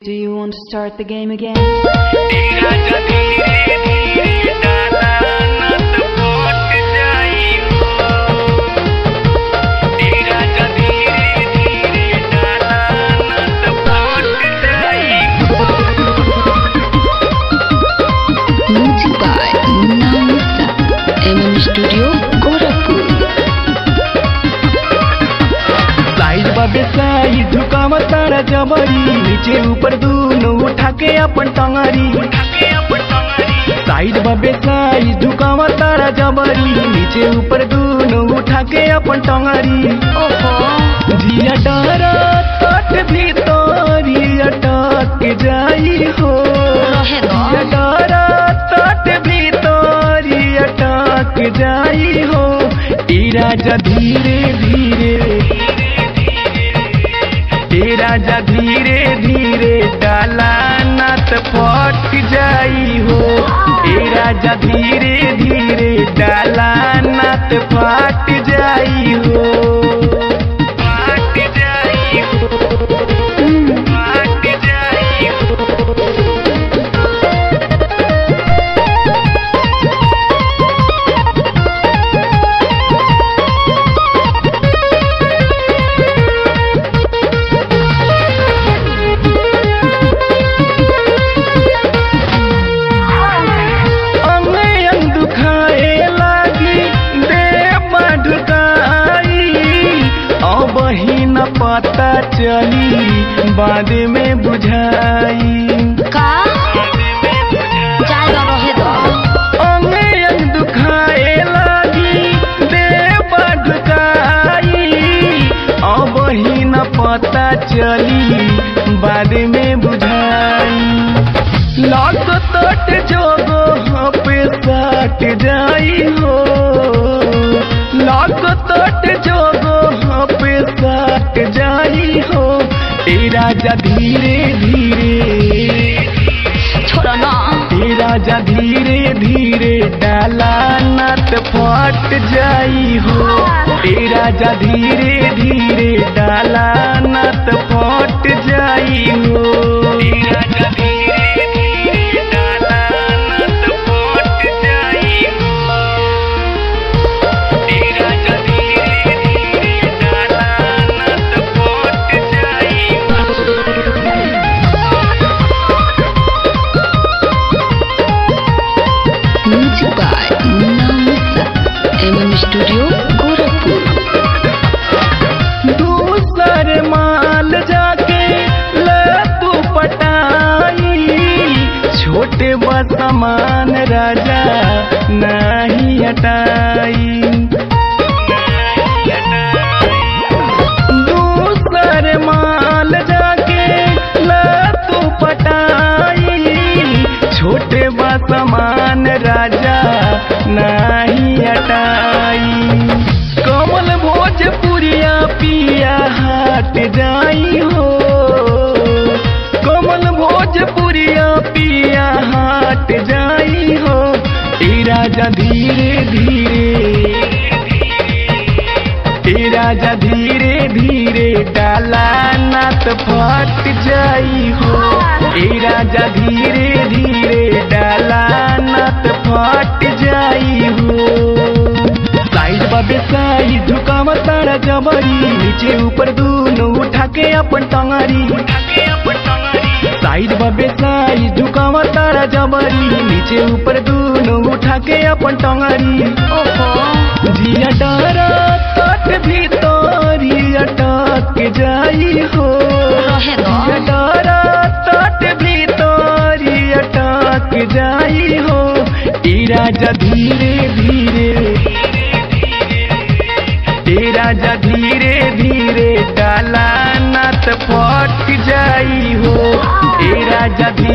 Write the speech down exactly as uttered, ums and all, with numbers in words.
Do you want to start the game again? Music by Namisa, M M Studio, Gorakhpur. साइज बाबे साइज झुकावा तारा जबरी नीचे ऊपर दूनो उठा के अपन टंगरी साइज बाबे साइज झुकावा तारा जबरी नीचे ऊपर दूनो उठा के अपन टंगरी जिया डरा तट भीतरी अटक जाई हो जिया डरा तट भीतरी अटक जाई हो ई राजा धीरे धीरे ए राजा धीरे धीरे डाला नत फट जाई हो ए राजा धीरे धीरे डाला नत फट जाई हो फट जाई हो फट जाई हो पता चली बाद में बुझाई का जाएगा रहे दो अंग अंग दुखाए लगी देह ढुकाई अब ही न पता चली बाद में बुझाई लौट तट जोगो पे सट जाई हो लौट तट जोगो पे सट जाई हो ए राजा धीरे धीरे छोड़ो ना ए राजा धीरे धीरे डाला नत फट जाई हो ए राजा धीरे धीरे डाला नत फट जाई हो ए राजा धीरे धीरे डाला नत फट जाई हो ए राजा धीरे धीरे डाला नत फट जाई Music by Namisa, M M Studio, Gorakhpur. दूसर माल जाके ले तू पटाई छोटे बसमान राजा नहीं हटाई दूसर माल जाके ले तू पटाई छोटे बसमान राजा नहीं हटाई कमल भोजपुरिया पिया हट जाई हो कमल भोजपुरिया पिया हट जाई हो ए राजा धीरे धीरे ए राजा धीरे धीरे डाला नत फट जाई हो ए राजा धीरे धीरे डाला नत फट जाई हो साइज बाबे साइज झुकावा तारा जबरी नीचे ऊपर दूनो उठा के अपन टंगरी साइज बाबे साइज झुकावा तारा जबरी नीचे ऊपर दूनो उठा के अपन टंगरी जिया डरा तट भीतरी अटक जाई हो जिया डरा तट भीतरी अटक जाई हो ई राजा धीरे धीरे ए राजा धीरे धीरे डाला नत फट जाई हो ए राजा धीरे